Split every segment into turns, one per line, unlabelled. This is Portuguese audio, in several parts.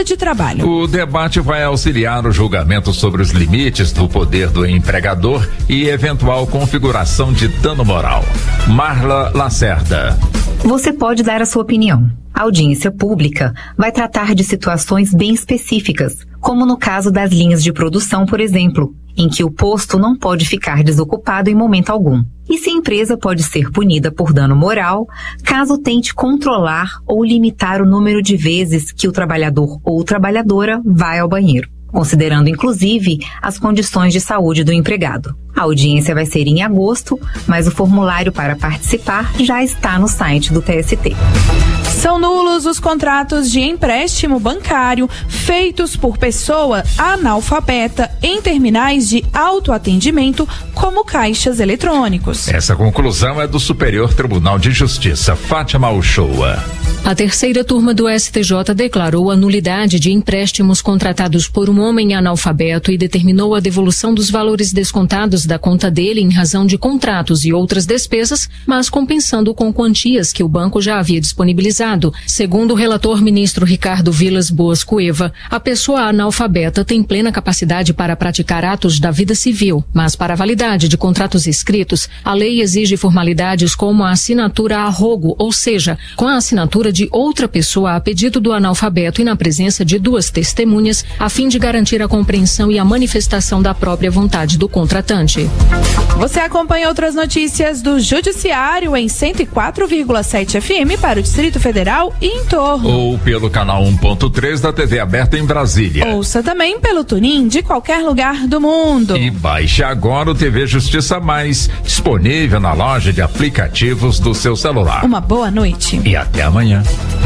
de trabalho.
O debate vai auxiliar o julgamento sobre os limites do poder do empregador e eventual configuração de dano moral. Marla Lacerda.
Você pode dar a sua opinião. A audiência pública vai tratar de situações bem específicas, como no caso das linhas de produção, por exemplo, em que o posto não pode ficar desocupado em momento algum. E se a empresa pode ser punida por dano moral, caso tente controlar ou limitar o número de vezes que o trabalhador ou trabalhadora vai ao banheiro, considerando inclusive as condições de saúde do empregado. A audiência vai ser em agosto, mas o formulário para participar já está no site do TST.
São nulos os contratos de empréstimo bancário feitos por pessoa analfabeta em terminais de autoatendimento, como caixas eletrônicos.
Essa conclusão é do Superior Tribunal de Justiça, Fátima Uchoa.
A terceira turma do STJ declarou a nulidade de empréstimos contratados por um homem analfabeto e determinou a devolução dos valores descontados da conta dele em razão de contratos e outras despesas, mas compensando com quantias que o banco já havia disponibilizado. Segundo o relator ministro Ricardo Vilas Boas Cueva, a pessoa analfabeta tem plena capacidade para praticar atos da vida civil, mas para a validade de contratos escritos, a lei exige formalidades como a assinatura a rogo, ou seja, com a assinatura de outra pessoa a pedido do analfabeto e na presença de duas testemunhas, a fim de garantir a compreensão e a manifestação da própria vontade do contratante.
Você acompanha outras notícias do Judiciário em 104,7 FM para o Distrito Federal e em torno.
Ou pelo canal 1.3 da TV aberta em Brasília.
Ouça também pelo TuneIn de qualquer lugar do mundo.
E baixe agora o TV Justiça Mais, disponível na loja de aplicativos do seu celular.
Uma boa noite.
E até amanhã.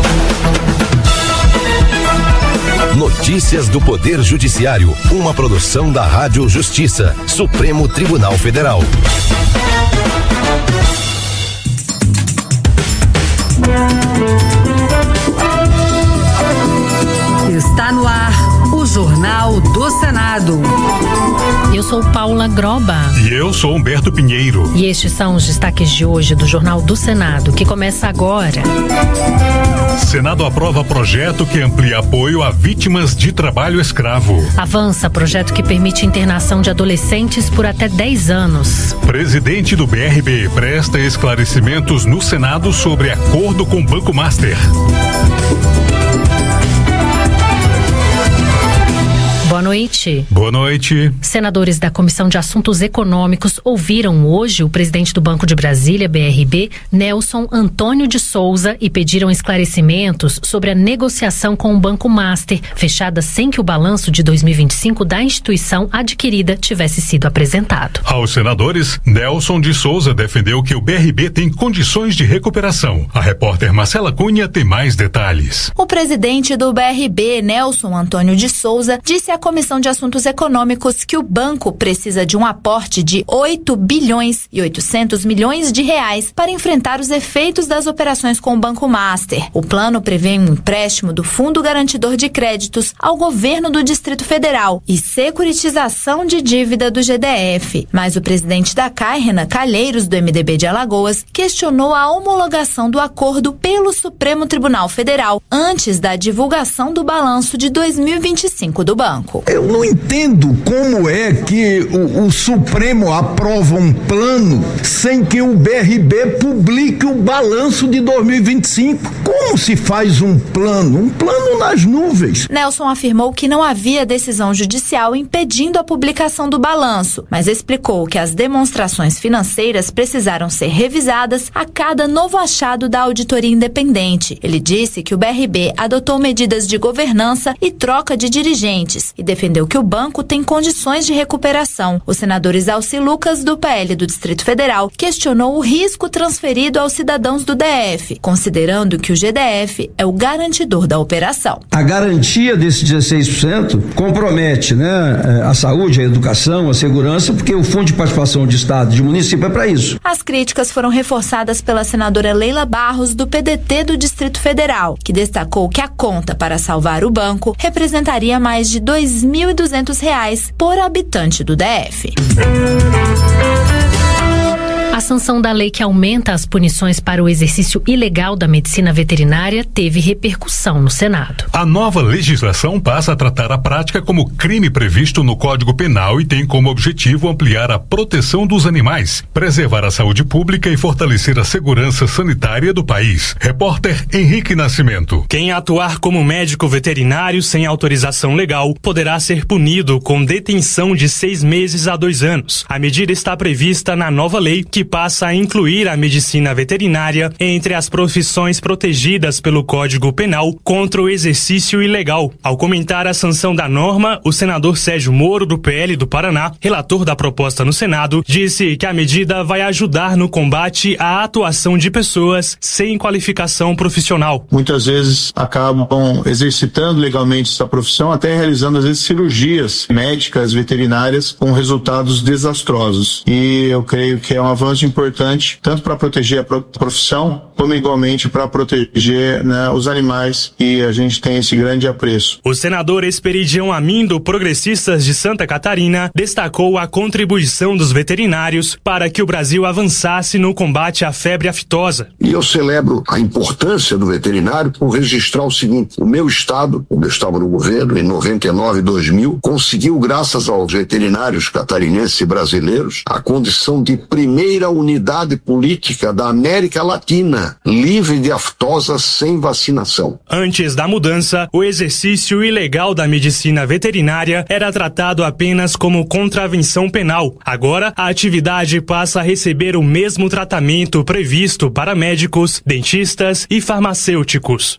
Notícias do Poder Judiciário, uma produção da Rádio Justiça, Supremo Tribunal Federal.
Está no ar o Jornal do Senado.
Eu sou Paula Groba.
E eu sou Humberto Pinheiro.
E estes são os destaques de hoje do Jornal do Senado, que começa agora.
Senado aprova projeto que amplia apoio a vítimas de trabalho escravo.
Avança projeto que permite internação de adolescentes por até 10 anos.
Presidente do BRB presta esclarecimentos no Senado sobre acordo com o Banco Master.
Boa noite.
Boa noite.
Senadores da Comissão de Assuntos Econômicos ouviram hoje o presidente do Banco de Brasília, BRB, Nelson Antônio de Souza, e pediram esclarecimentos sobre a negociação com o Banco Master, fechada sem que o balanço de 2025 da instituição adquirida tivesse sido apresentado.
Aos senadores, Nelson de Souza defendeu que o BRB tem condições de recuperação. A repórter Marcela Cunha tem mais detalhes.
O presidente do BRB, Nelson Antônio de Souza, disse à Comissão de Assuntos Econômicos que o banco precisa de um aporte de 8 bilhões e 800 milhões de reais para enfrentar os efeitos das operações com o Banco Master. O plano prevê um empréstimo do Fundo Garantidor de Créditos ao governo do Distrito Federal e securitização de dívida do GDF. Mas o presidente da CAI, Renan Calheiros, do MDB de Alagoas, questionou a homologação do acordo pelo Supremo Tribunal Federal antes da divulgação do balanço de 2025 do banco.
Eu não entendo como é que o Supremo aprova um plano sem que o BRB publique o balanço de 2025. Como se faz um plano? Um plano nas nuvens.
Nelson afirmou que não havia decisão judicial impedindo a publicação do balanço, mas explicou que as demonstrações financeiras precisaram ser revisadas a cada novo achado da auditoria independente. Ele disse que o BRB adotou medidas de governança e troca de dirigentes e defendeu que o banco tem condições de recuperação. O senador Isalci Lucas, do PL do Distrito Federal, questionou o risco transferido aos cidadãos do DF, considerando que o GDF é o garantidor da operação.
A garantia desse 16% compromete, a saúde, a educação, a segurança, porque o Fundo de Participação de Estado e de município é para isso.
As críticas foram reforçadas pela senadora Leila Barros, do PDT do Distrito Federal, que destacou que a conta para salvar o banco representaria mais de R$2.200 por habitante do DF.
A sanção da lei que aumenta as punições para o exercício ilegal da medicina veterinária teve repercussão no Senado.
A nova legislação passa a tratar a prática como crime previsto no Código Penal e tem como objetivo ampliar a proteção dos animais, preservar a saúde pública e fortalecer a segurança sanitária do país. Repórter Henrique Nascimento.
Quem atuar como médico veterinário sem autorização legal poderá ser punido com detenção de 6 meses a 2 anos. A medida está prevista na nova lei, que passa a incluir a medicina veterinária entre as profissões protegidas pelo Código Penal contra o exercício ilegal. Ao comentar a sanção da norma, o senador Sérgio Moro, do PL do Paraná, relator da proposta no Senado, disse que a medida vai ajudar no combate à atuação de pessoas sem qualificação profissional.
Muitas vezes acabam exercitando legalmente essa profissão, até realizando às vezes cirurgias médicas, veterinárias, com resultados desastrosos. E eu creio que é um avanço importante, tanto para proteger a profissão, como igualmente para proteger, né, os animais, e a gente tem esse grande apreço.
O senador Esperidião Amin, do Progressistas de Santa Catarina, destacou a contribuição dos veterinários para que o Brasil avançasse no combate à febre aftosa.
E eu celebro a importância do veterinário por registrar o seguinte: o meu estado, quando eu estava no governo, em 99 e 2000, conseguiu, graças aos veterinários catarinenses e brasileiros, a condição de primeira unidade política da América Latina, livre de aftosa sem vacinação.
Antes da mudança, o exercício ilegal da medicina veterinária era tratado apenas como contravenção penal. Agora, a atividade passa a receber o mesmo tratamento previsto para médicos, dentistas e farmacêuticos.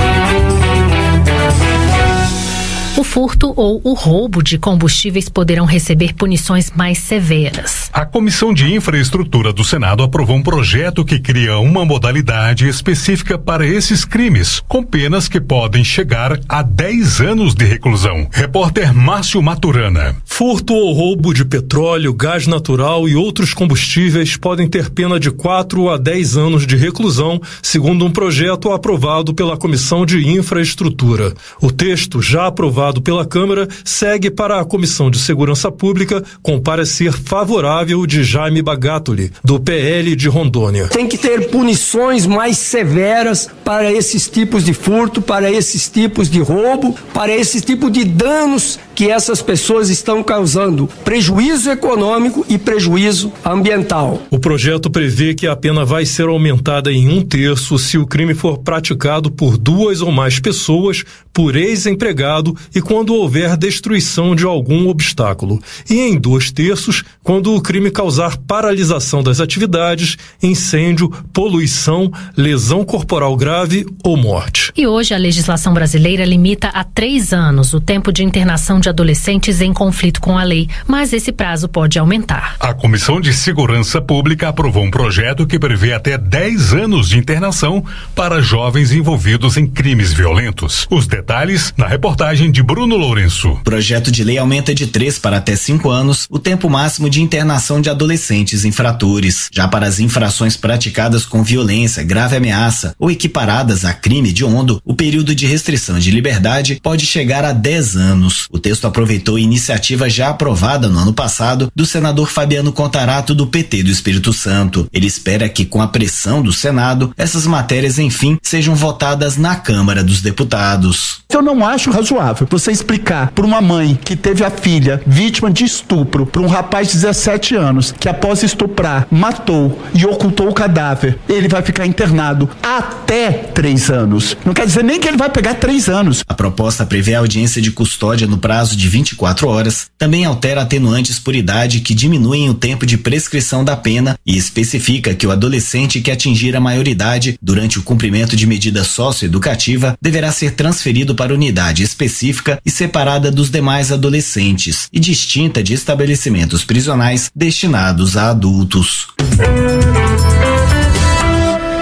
O furto ou o roubo de combustíveis poderão receber punições mais severas.
A Comissão de Infraestrutura do Senado aprovou um projeto que cria uma modalidade específica para esses crimes, com penas que podem chegar a 10 anos de reclusão. Repórter Márcio Maturana.
Furto ou roubo de petróleo, gás natural e outros combustíveis podem ter pena de 4 a 10 anos de reclusão, segundo um projeto aprovado pela Comissão de Infraestrutura. O texto, já aprovado pela Câmara, segue para a Comissão de Segurança Pública com parecer favorável de Jaime Bagatoli, do PL de Rondônia.
Tem que ter punições mais severas para esses tipos de furto, para esses tipos de roubo, para esse tipo de danos que essas pessoas estão causando, prejuízo econômico e prejuízo ambiental.
O projeto prevê que a pena vai ser aumentada em 1/3 se o crime for praticado por 2 ou mais pessoas, por ex-empregado e quando houver destruição de algum obstáculo, e em 2/3 quando o crime causar paralisação das atividades, incêndio, poluição, lesão corporal grave ou morte.
E hoje a legislação brasileira limita a 3 anos o tempo de internação de adolescentes em conflito com a lei, mas esse prazo pode aumentar.
A Comissão de Segurança Pública aprovou um projeto que prevê até 10 anos de internação para jovens envolvidos em crimes violentos. Os detalhes na reportagem de Bruno Lourenço.
O projeto de lei aumenta de 3 para até 5 anos o tempo máximo de internação de adolescentes infratores. Já para as infrações praticadas com violência, grave ameaça ou equiparadas a crime hediondo, o período de restrição de liberdade pode chegar a 10 anos. O texto aproveitou a iniciativa já aprovada no ano passado do senador Fabiano Contarato, do PT do Espírito Santo. Ele espera que, com a pressão do Senado, essas matérias, enfim, sejam votadas na Câmara dos Deputados.
Eu não acho razoável você explicar para uma mãe que teve a filha vítima de estupro, para um rapaz de 17 anos, que após estuprar, matou e ocultou o cadáver, ele vai ficar internado até 3 anos. Não quer dizer nem que ele vai pegar 3 anos.
A proposta prevê a audiência de custódia no prazo de 24 horas, também altera atenuantes por idade que diminuem o tempo de prescrição da pena e especifica que o adolescente que atingir a maioridade durante o cumprimento de medida socioeducativa deverá ser transferido para unidade específica e separada dos demais adolescentes e distinta de estabelecimentos prisionais destinados a adultos.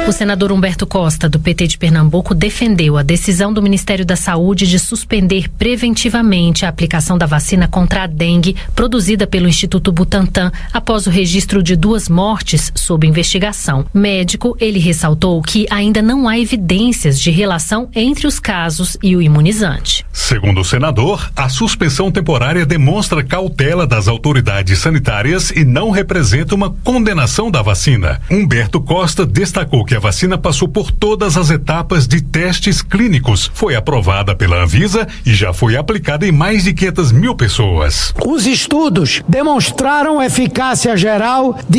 O senador Humberto Costa, do PT de Pernambuco, defendeu a decisão do Ministério da Saúde de suspender preventivamente a aplicação da vacina contra a dengue produzida pelo Instituto Butantan após o registro de 2 mortes sob investigação. Médico, ele ressaltou que ainda não há evidências de relação entre os casos e o imunizante.
Segundo o senador, a suspensão temporária demonstra cautela das autoridades sanitárias e não representa uma condenação da vacina. Humberto Costa destacou que a vacina passou por todas as etapas de testes clínicos, foi aprovada pela Anvisa e já foi aplicada em mais de 500 mil pessoas.
Os estudos demonstraram eficácia geral de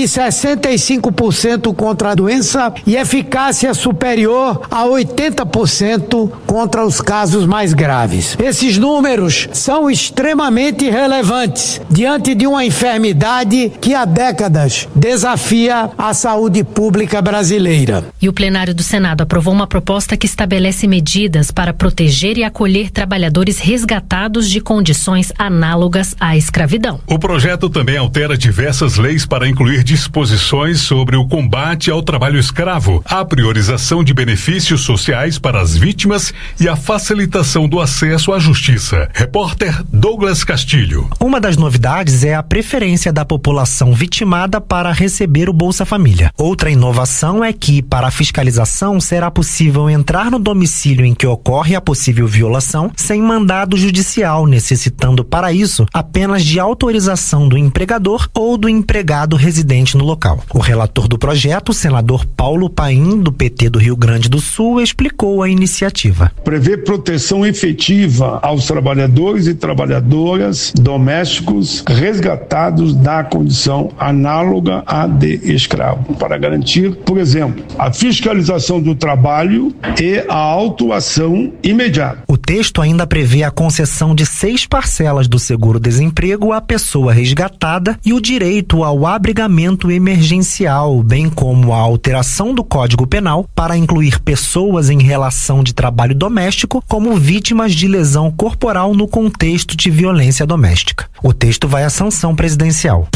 65% contra a doença e eficácia superior a 80% contra os casos mais graves. Esses números são extremamente relevantes diante de uma enfermidade que há décadas desafia a saúde pública brasileira.
E o plenário do Senado aprovou uma proposta que estabelece medidas para proteger e acolher trabalhadores resgatados de condições análogas à escravidão.
O projeto também altera diversas leis para incluir disposições sobre o combate ao trabalho escravo, a priorização de benefícios sociais para as vítimas e a facilitação do acesso à justiça. Repórter Douglas Castilho.
Uma das novidades é a preferência da população vitimada para receber o Bolsa Família. Outra inovação é que, para a fiscalização, será possível entrar no domicílio em que ocorre a possível violação sem mandado judicial, necessitando para isso apenas de autorização do empregador ou do empregado residente no local. O relator do projeto, o senador Paulo Paim, do PT do Rio Grande do Sul, explicou a iniciativa.
Prevê proteção efetiva aos trabalhadores e trabalhadoras domésticos resgatados da condição análoga à de escravo, para garantir, por exemplo, a fiscalização do trabalho e a autuação imediata.
O texto ainda prevê a concessão de 6 parcelas do seguro-desemprego à pessoa resgatada e o direito ao abrigamento emergencial, bem como a alteração do Código Penal para incluir pessoas em relação de trabalho doméstico como vítimas de lesão corporal no contexto de violência doméstica. O texto vai à sanção presidencial.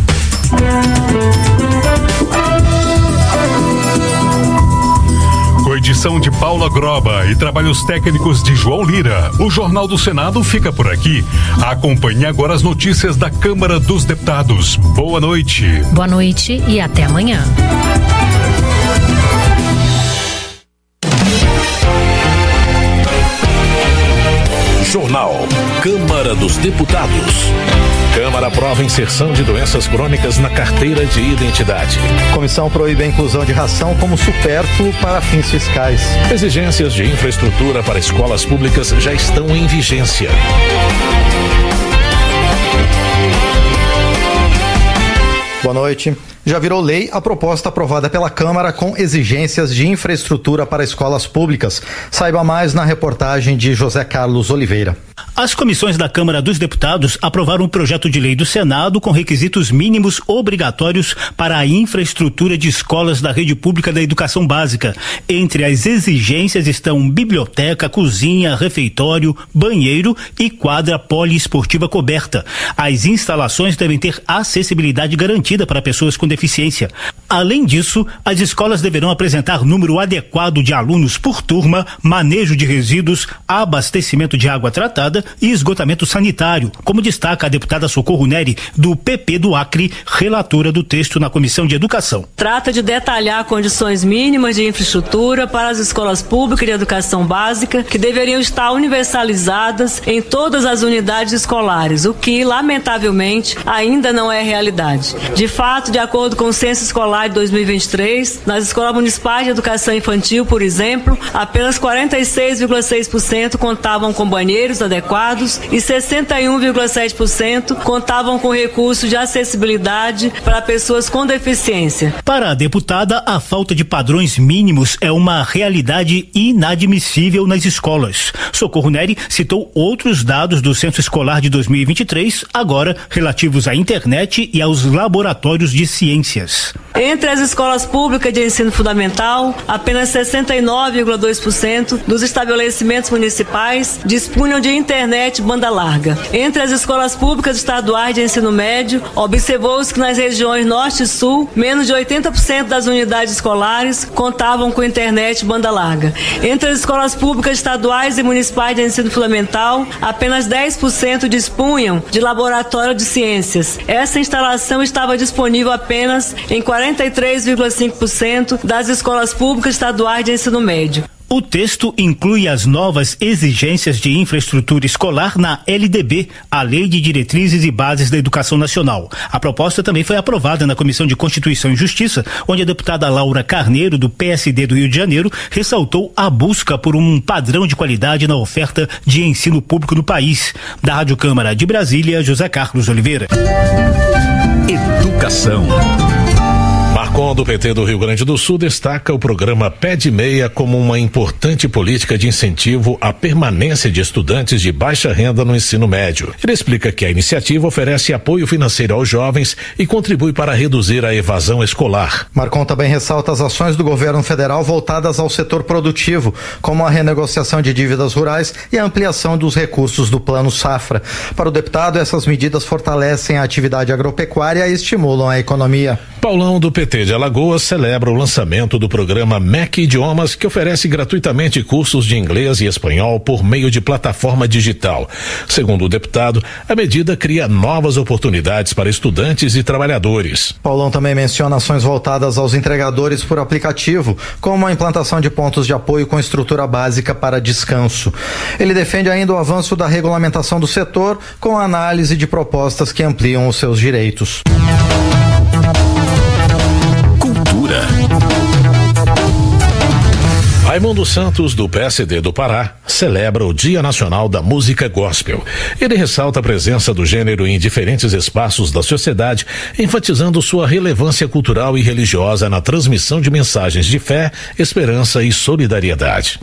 Com edição de Paula Groba e trabalhos técnicos de João Lira, o Jornal do Senado fica por aqui. Acompanhe agora as notícias da Câmara dos Deputados. Boa noite.
Boa noite e até amanhã.
Jornal Câmara dos Deputados.
Câmara aprova inserção de doenças crônicas na carteira de identidade.
Comissão proíbe a inclusão de ração como supérfluo para fins fiscais.
Exigências de infraestrutura para escolas públicas já estão em vigência.
Boa noite. Já virou lei a proposta aprovada pela Câmara com exigências de infraestrutura para escolas públicas. Saiba mais na reportagem de José Carlos Oliveira.
As comissões da Câmara dos Deputados aprovaram um projeto de lei do Senado com requisitos mínimos obrigatórios para a infraestrutura de escolas da rede pública da educação básica. Entre as exigências estão biblioteca, cozinha, refeitório, banheiro e quadra poliesportiva coberta. As instalações devem ter acessibilidade garantida para pessoas com deficiência. Além disso, as escolas deverão apresentar número adequado de alunos por turma, manejo de resíduos, abastecimento de água tratada e esgotamento sanitário, como destaca a deputada Socorro Neri, do PP do Acre, relatora do texto na Comissão de Educação.
Trata de detalhar condições mínimas de infraestrutura para as escolas públicas de educação básica, que deveriam estar universalizadas em todas as unidades escolares, o que, lamentavelmente, ainda não é realidade. De fato, de acordo com o Censo Escolar de 2023, nas escolas municipais de educação infantil, por exemplo, apenas 46,6% contavam com banheiros adequados e 61,7% contavam com recursos de acessibilidade para pessoas com deficiência.
Para a deputada, a falta de padrões mínimos é uma realidade inadmissível nas escolas. Socorro Neri citou outros dados do Censo Escolar de 2023, agora relativos à internet e aos laboratórios de ciências.
Entre as escolas públicas de ensino fundamental, apenas 69,2% dos estabelecimentos municipais dispunham de internet banda larga. Entre as escolas públicas estaduais de ensino médio, observou-se que nas regiões norte e sul, menos de 80% das unidades escolares contavam com internet banda larga. Entre as escolas públicas estaduais e municipais de ensino fundamental, apenas 10% dispunham de laboratório de ciências. Essa instalação estava disponível apenas em 43,5% das escolas públicas estaduais de ensino médio.
O texto inclui as novas exigências de infraestrutura escolar na LDB, a Lei de Diretrizes e Bases da Educação Nacional. A proposta também foi aprovada na Comissão de Constituição e Justiça, onde a deputada Laura Carneiro, do PSD do Rio de Janeiro, ressaltou a busca por um padrão de qualidade na oferta de ensino público no país. Da Rádio Câmara de Brasília, José Carlos Oliveira.
Educação. Marcon, do PT do Rio Grande do Sul, destaca o programa Pé de Meia como uma importante política de incentivo à permanência de estudantes de baixa renda no ensino médio. Ele explica que a iniciativa oferece apoio financeiro aos jovens e contribui para reduzir a evasão escolar.
Marcon também ressalta as ações do governo federal voltadas ao setor produtivo, como a renegociação de dívidas rurais e a ampliação dos recursos do Plano Safra. Para o deputado, essas medidas fortalecem a atividade agropecuária e estimulam a economia.
Paulão, do PT de Alagoas, celebra o lançamento do programa MEC Idiomas, que oferece gratuitamente cursos de inglês e espanhol por meio de plataforma digital. Segundo o deputado, a medida cria novas oportunidades para estudantes e trabalhadores.
Paulão também menciona ações voltadas aos entregadores por aplicativo, como a implantação de pontos de apoio com estrutura básica para descanso. Ele defende ainda o avanço da regulamentação do setor, com a análise de propostas que ampliam os seus direitos.
Raimundo Santos, do PSD do Pará, celebra o Dia Nacional da Música Gospel. Ele ressalta a presença do gênero em diferentes espaços da sociedade, enfatizando sua relevância cultural e religiosa na transmissão de mensagens de fé, esperança e solidariedade.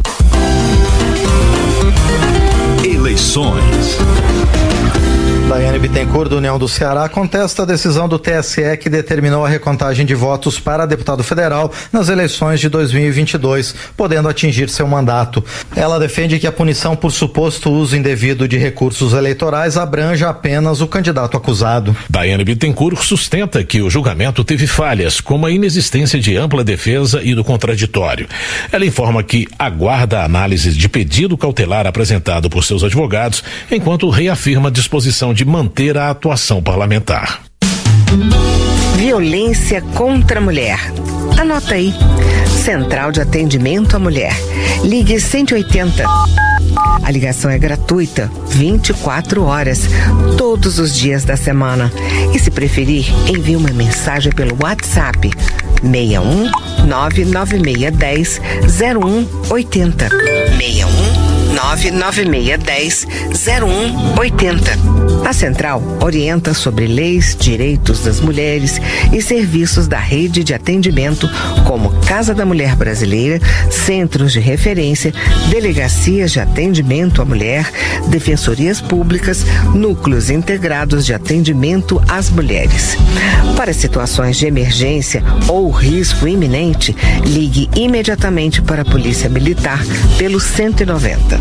Eleições.
Daiane Bittencourt, do União do Ceará, contesta a decisão do TSE que determinou a recontagem de votos para deputado federal nas eleições de 2022, podendo atingir seu mandato. Ela defende que a punição por suposto uso indevido de recursos eleitorais abranja apenas o candidato acusado.
Daiane Bittencourt sustenta que o julgamento teve falhas, como a inexistência de ampla defesa e do contraditório. Ela informa que aguarda a análise de pedido cautelar apresentado por seus advogados, enquanto reafirma a disposição de manter a atuação parlamentar.
Violência contra a mulher. Anota aí. Central de Atendimento à Mulher. Ligue 180. A ligação é gratuita, 24 horas, todos os dias da semana. E se preferir, envie uma mensagem pelo WhatsApp 61 99610 0180. 61 99610 0180. A Central orienta sobre leis, direitos das mulheres e serviços da rede de atendimento, como Casa da Mulher Brasileira, centros de referência, delegacias de atendimento à mulher, defensorias públicas, núcleos integrados de atendimento às mulheres. Para situações de emergência ou risco iminente, ligue imediatamente para a Polícia Militar pelo 190.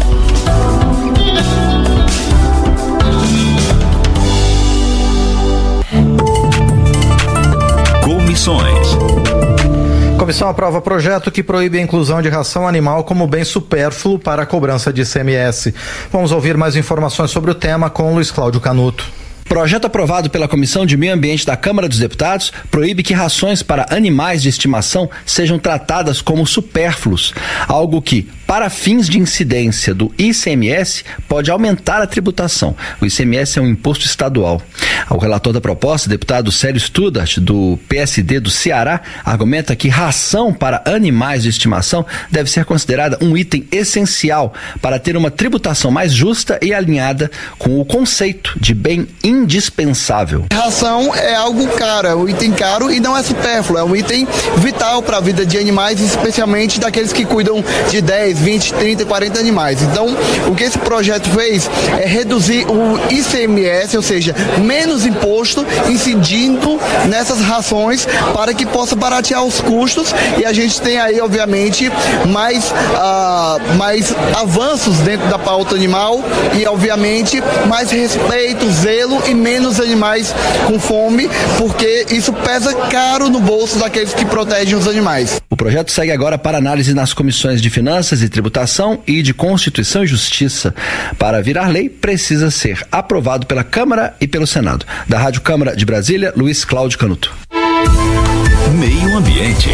Comissões.
Comissão aprova projeto que proíbe a inclusão de ração animal como bem supérfluo para a cobrança de ICMS. Vamos ouvir mais informações sobre o tema com Luiz Cláudio Canuto.
Projeto aprovado pela Comissão de Meio Ambiente da Câmara dos Deputados proíbe que rações para animais de estimação sejam tratadas como supérfluos, algo que, para fins de incidência do ICMS, pode aumentar a tributação. O ICMS é um imposto estadual. O relator da proposta, deputado Célio Studart, do PSD do Ceará, argumenta que ração para animais de estimação deve ser considerada um item essencial para ter uma tributação mais justa e alinhada com o conceito de bem indispensável.
Ração é algo caro, é um item caro e não é supérfluo, é um item vital para a vida de animais, especialmente daqueles que cuidam de 10, 20, 30, 40 animais. Então, o que esse projeto fez é reduzir o ICMS, ou seja, menos menos imposto incidindo nessas rações para que possa baratear os custos e a gente tem aí, obviamente, mais avanços dentro da pauta animal e, obviamente, mais respeito, zelo e menos animais com fome, porque isso pesa caro no bolso daqueles que protegem os animais.
O projeto segue agora para análise nas comissões de Finanças e Tributação e de Constituição e Justiça. Para virar lei, precisa ser aprovado pela Câmara e pelo Senado. Da Rádio Câmara de Brasília, Luiz Cláudio Canuto.
Meio Ambiente.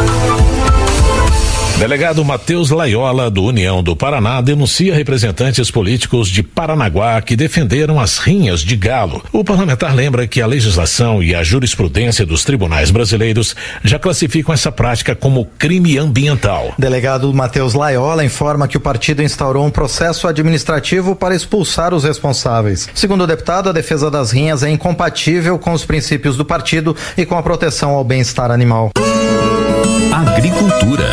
Delegado Matheus Laiola, do União do Paraná, denuncia representantes políticos de Paranaguá que defenderam as rinhas de galo. O parlamentar lembra que a legislação e a jurisprudência dos tribunais brasileiros já classificam essa prática como crime ambiental.
Delegado Matheus Laiola informa que o partido instaurou um processo administrativo para expulsar os responsáveis. Segundo o deputado, a defesa das rinhas é incompatível com os princípios do partido e com a proteção ao bem-estar animal.
Agricultura.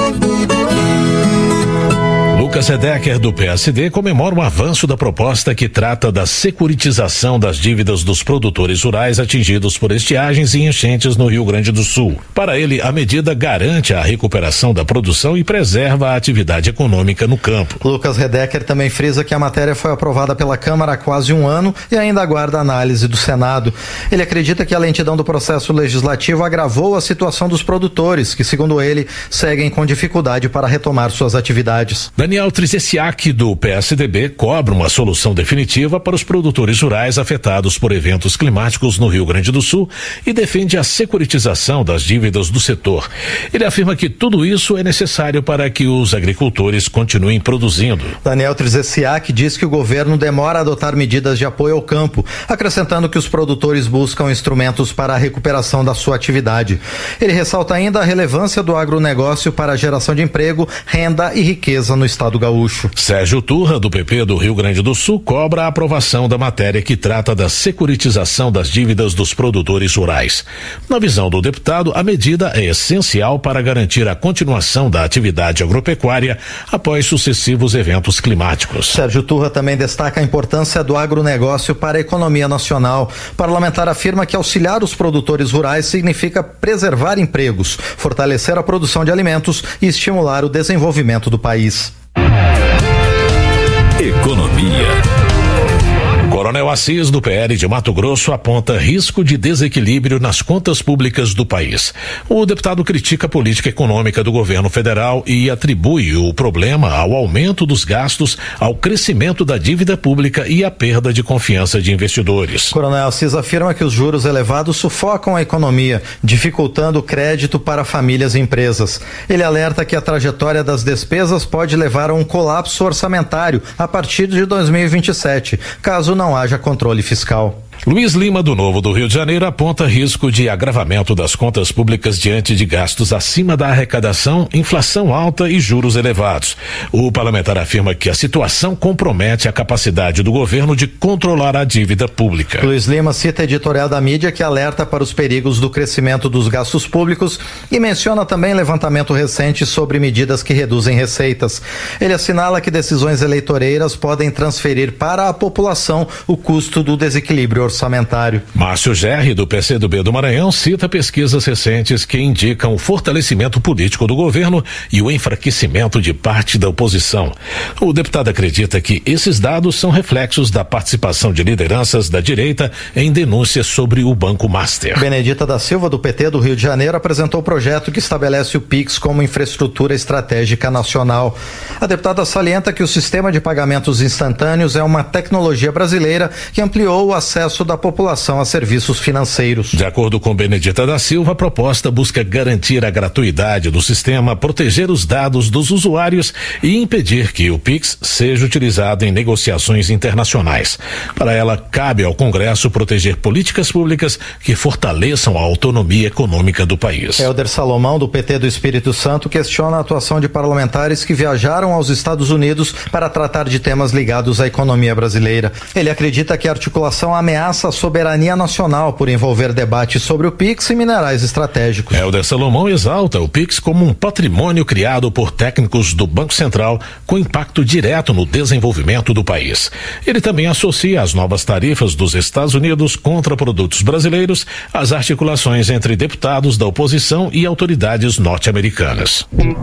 Lucas Redecker, do PSD, comemora o avanço da proposta que trata da securitização das dívidas dos produtores rurais atingidos por estiagens e enchentes no Rio Grande do Sul. Para ele, a medida garante a recuperação da produção e preserva a atividade econômica no campo.
Lucas Redecker também frisa que a matéria foi aprovada pela Câmara há quase um ano e ainda aguarda análise do Senado. Ele acredita que a lentidão do processo legislativo agravou a situação dos produtores, que, segundo ele, seguem com dificuldade para retomar suas atividades.
Daniel Trizessiak, do PSDB, cobra uma solução definitiva para os produtores rurais afetados por eventos climáticos no Rio Grande do Sul e defende a securitização das dívidas do setor. Ele afirma que tudo isso é necessário para que os agricultores continuem produzindo.
Daniel Trizessiak diz que o governo demora a adotar medidas de apoio ao campo, acrescentando que os produtores buscam instrumentos para a recuperação da sua atividade. Ele ressalta ainda a relevância do agronegócio para a geração de emprego, renda e riqueza no estado gaúcho.
Sérgio Turra, do PP do Rio Grande do Sul, cobra a aprovação da matéria que trata da securitização das dívidas dos produtores rurais. Na visão do deputado, a medida é essencial para garantir a continuação da atividade agropecuária após sucessivos eventos climáticos.
Sérgio Turra também destaca a importância do agronegócio para a economia nacional. O parlamentar afirma que auxiliar os produtores rurais significa preservar empregos, fortalecer a produção de alimentos e estimular o desenvolvimento do país.
Economia.
Coronel Assis, do PL de Mato Grosso, aponta risco de desequilíbrio nas contas públicas do país. O deputado critica a política econômica do governo federal e atribui o problema ao aumento dos gastos, ao crescimento da dívida pública e à perda de confiança de investidores.
Coronel Assis afirma que os juros elevados sufocam a economia, dificultando o crédito para famílias e empresas. Ele alerta que a trajetória das despesas pode levar a um colapso orçamentário a partir de 2027, caso não haja controle fiscal.
Luiz Lima, do Novo do Rio de Janeiro, aponta risco de agravamento das contas públicas diante de gastos acima da arrecadação, inflação alta e juros elevados. O parlamentar afirma que a situação compromete a capacidade do governo de controlar a dívida pública.
Luiz Lima cita editorial da mídia que alerta para os perigos do crescimento dos gastos públicos e menciona também levantamento recente sobre medidas que reduzem receitas. Ele assinala que decisões eleitoreiras podem transferir para a população o custo do desequilíbrio orçamentário.
Márcio Gerri, do PCdoB do Maranhão, cita pesquisas recentes que indicam o fortalecimento político do governo e o enfraquecimento de parte da oposição. O deputado acredita que esses dados são reflexos da participação de lideranças da direita em denúncias sobre o Banco Master.
Benedita da Silva, do PT do Rio de Janeiro, apresentou o projeto que estabelece o PIX como infraestrutura estratégica nacional. A deputada salienta que o sistema de pagamentos instantâneos é uma tecnologia brasileira que ampliou o acesso da população a serviços financeiros.
De acordo com Benedita da Silva, a proposta busca garantir a gratuidade do sistema, proteger os dados dos usuários e impedir que o PIX seja utilizado em negociações internacionais. Para ela, cabe ao Congresso proteger políticas públicas que fortaleçam a autonomia econômica do país.
Helder Salomão, do PT do Espírito Santo, questiona a atuação de parlamentares que viajaram aos Estados Unidos para tratar de temas ligados à economia brasileira. Ele acredita que a articulação ameaça ameaça à soberania nacional por envolver debates sobre o Pix e minerais estratégicos.
Helder Salomão exalta o Pix como um patrimônio criado por técnicos do Banco Central com impacto direto no desenvolvimento do país. Ele também associa as novas tarifas dos Estados Unidos contra produtos brasileiros às articulações entre deputados da oposição e autoridades norte-americanas.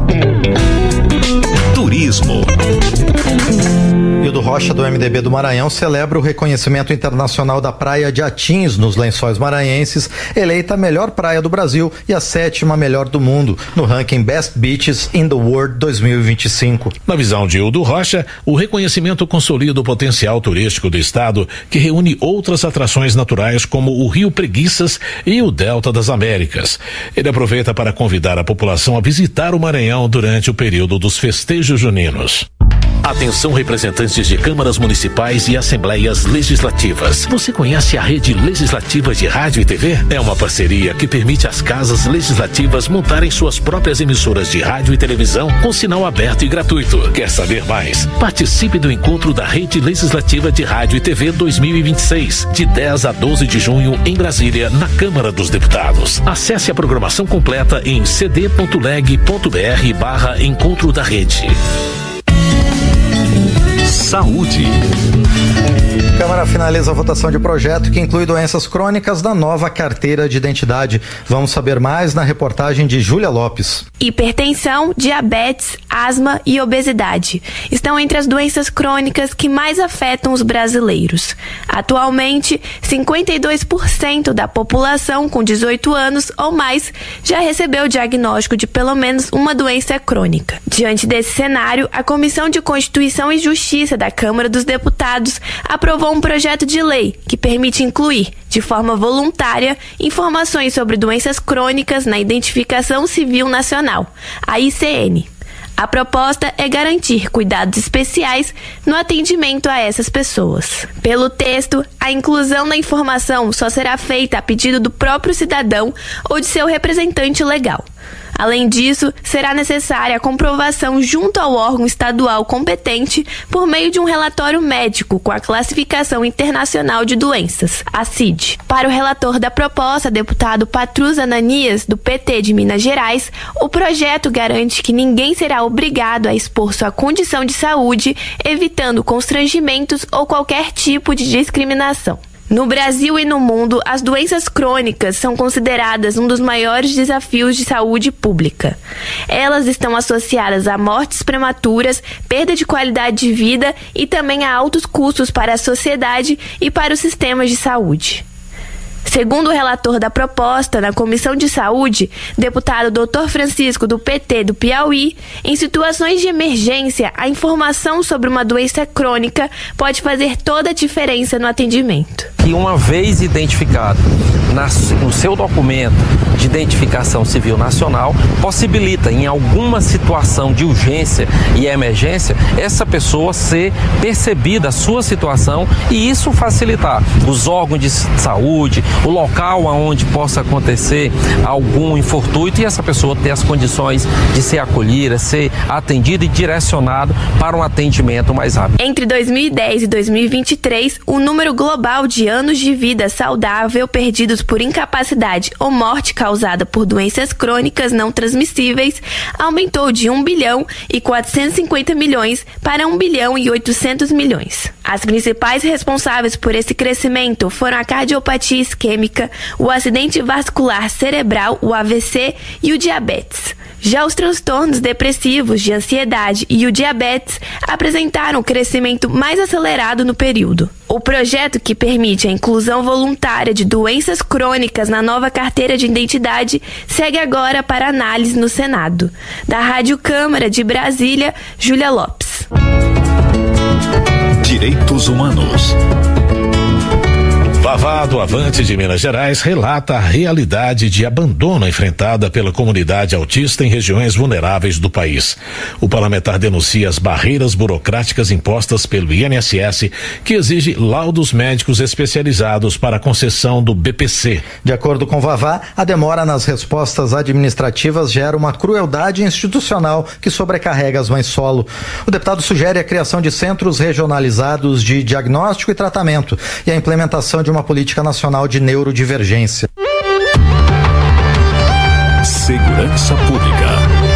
Turismo. Hildo Rocha, do MDB do Maranhão, celebra o reconhecimento internacional da praia de Atins, nos Lençóis Maranhenses, eleita a melhor praia do Brasil e a 7ª melhor do mundo, no ranking Best Beaches in the World 2025.
Na visão de Hildo Rocha, o reconhecimento consolida o potencial turístico do estado, que reúne outras atrações naturais como o Rio Preguiças e o Delta das Américas. Ele aproveita para convidar a população a visitar o Maranhão durante o período dos festejos juninos.
Atenção, representantes de câmaras municipais e assembleias legislativas. Você conhece a Rede Legislativa de Rádio e TV? É uma parceria que permite às casas legislativas montarem suas próprias emissoras de rádio e televisão com sinal aberto e gratuito. Quer saber mais? Participe do encontro da Rede Legislativa de Rádio e TV 2026, de 10 a 12 de junho em Brasília, na Câmara dos Deputados. Acesse a programação completa em cd.leg.br/encontro da rede.
Saúde. Câmara finaliza a votação de projeto que inclui doenças crônicas da nova carteira de identidade. Vamos saber mais na reportagem de Júlia Lopes.
Hipertensão, diabetes, asma e obesidade estão entre as doenças crônicas que mais afetam os brasileiros. Atualmente, 52% da população com 18 anos ou mais já recebeu o diagnóstico de pelo menos uma doença crônica. Diante desse cenário, a Comissão de Constituição e Justiça da Câmara dos Deputados aprovou um projeto de lei que permite incluir, de forma voluntária, informações sobre doenças crônicas na Identificação Civil Nacional, a ICN. A proposta é garantir cuidados especiais no atendimento a essas pessoas. Pelo texto, a inclusão da informação só será feita a pedido do próprio cidadão ou de seu representante legal. Além disso, será necessária a comprovação junto ao órgão estadual competente por meio de um relatório médico com a Classificação Internacional de Doenças, a CID. Para o relator da proposta, deputado Patrus Ananias, do PT de Minas Gerais, o projeto garante que ninguém será obrigado a expor sua condição de saúde, evitando constrangimentos ou qualquer tipo de discriminação. No Brasil e no mundo, as doenças crônicas são consideradas um dos maiores desafios de saúde pública. Elas estão associadas a mortes prematuras, perda de qualidade de vida e também a altos custos para a sociedade e para os sistemas de saúde. Segundo o relator da proposta na Comissão de Saúde, deputado Dr. Francisco, do PT do Piauí, em situações de emergência, a informação sobre uma doença crônica pode fazer toda a diferença no atendimento.
Que uma vez identificado no seu documento de identificação civil nacional, possibilita em alguma situação de urgência e emergência, essa pessoa ser percebida a sua situação e isso facilitar os órgãos de saúde, o local aonde possa acontecer algum infortúnio e essa pessoa ter as condições de ser acolhida, ser atendida e direcionado para um atendimento mais rápido.
Entre 2010 e 2023, o número global de anos de vida saudável perdidos por incapacidade ou morte causada por doenças crônicas não transmissíveis aumentou de 1 bilhão e 450 milhões para 1 bilhão e 800 milhões. As principais responsáveis por esse crescimento foram a cardiopatia isquêmica, o acidente vascular cerebral, o AVC e o diabetes. Já os transtornos depressivos, de ansiedade e o diabetes apresentaram um crescimento mais acelerado no período. O projeto que permite a inclusão voluntária de doenças crônicas na nova carteira de identidade segue agora para análise no Senado. Da Rádio Câmara de Brasília, Júlia Lopes.
Direitos Humanos.
Vavá do Avante de Minas Gerais relata a realidade de abandono enfrentada pela comunidade autista em regiões vulneráveis do país. O parlamentar denuncia as barreiras burocráticas impostas pelo INSS, que exige laudos médicos especializados para a concessão do BPC.
De acordo com Vavá, a demora nas respostas administrativas gera uma crueldade institucional que sobrecarrega as mães solo. O deputado sugere a criação de centros regionalizados de diagnóstico e tratamento e a implementação de uma uma política nacional de neurodivergência.
Segurança Pública.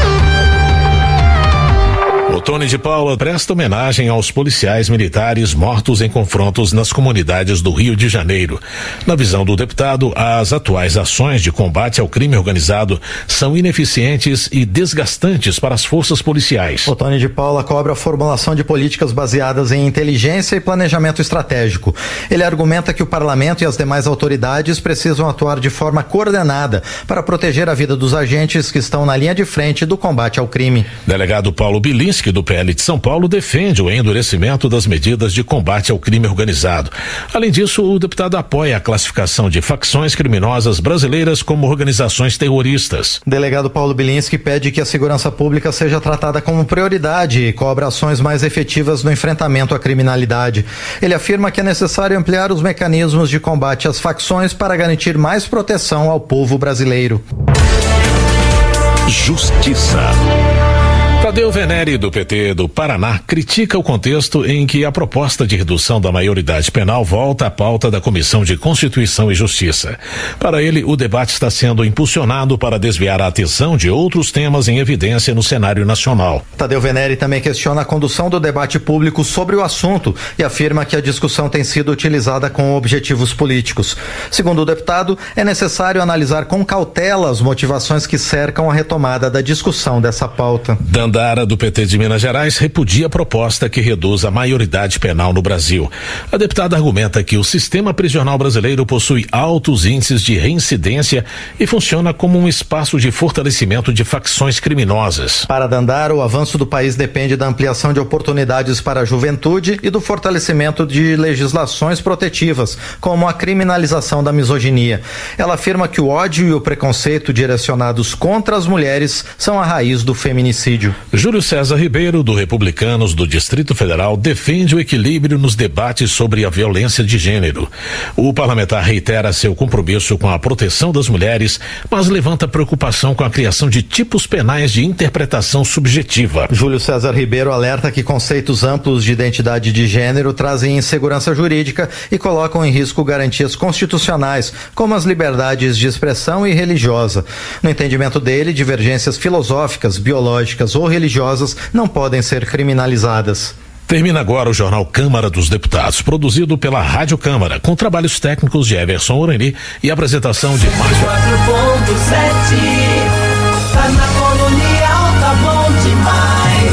O Tony de Paula presta homenagem aos policiais militares mortos em confrontos nas comunidades do Rio de Janeiro. Na visão do deputado, as atuais ações de combate ao crime organizado são ineficientes e desgastantes para as forças policiais.
O Tony de Paula cobra a formulação de políticas baseadas em inteligência e planejamento estratégico. Ele argumenta que o parlamento e as demais autoridades precisam atuar de forma coordenada para proteger a vida dos agentes que estão na linha de frente do combate ao crime.
Delegado Paulo Bilinski, do PL de São Paulo, defende o endurecimento das medidas de combate ao crime organizado. Além disso, o deputado apoia a classificação de facções criminosas brasileiras como organizações terroristas.
Delegado Paulo Bilinski pede que a segurança pública seja tratada como prioridade e cobra ações mais efetivas no enfrentamento à criminalidade. Ele afirma que é necessário ampliar os mecanismos de combate às facções para garantir mais proteção ao povo brasileiro.
Justiça. Tadeu Venere, do PT do Paraná, critica o contexto em que a proposta de redução da maioridade penal volta à pauta da Comissão de Constituição e Justiça. Para ele, o debate está sendo impulsionado para desviar a atenção de outros temas em evidência no cenário nacional.
Tadeu Venere também questiona a condução do debate público sobre o assunto e afirma que a discussão tem sido utilizada com objetivos políticos. Segundo o deputado, é necessário analisar com cautela as motivações que cercam a retomada da discussão dessa pauta.
Dandara, do PT de Minas Gerais, repudia a proposta que reduz a maioridade penal no Brasil. A deputada argumenta que o sistema prisional brasileiro possui altos índices de reincidência e funciona como um espaço de fortalecimento de facções criminosas.
Para Dandara, o avanço do país depende da ampliação de oportunidades para a juventude e do fortalecimento de legislações protetivas, como a criminalização da misoginia. Ela afirma que o ódio e o preconceito direcionados contra as mulheres são a raiz do feminicídio.
Júlio César Ribeiro, do Republicanos do Distrito Federal, defende o equilíbrio nos debates sobre a violência de gênero. O parlamentar reitera seu compromisso com a proteção das mulheres, mas levanta preocupação com a criação de tipos penais de interpretação subjetiva.
Júlio César Ribeiro alerta que conceitos amplos de identidade de gênero trazem insegurança jurídica e colocam em risco garantias constitucionais, como as liberdades de expressão e religiosa. No entendimento dele, divergências filosóficas, biológicas ou religiosas não podem ser criminalizadas.
Termina agora o Jornal Câmara dos Deputados, produzido pela Rádio Câmara, com trabalhos técnicos de Everson Orani e apresentação de Márcio.
4.7 tá na Colonial, tá bom demais.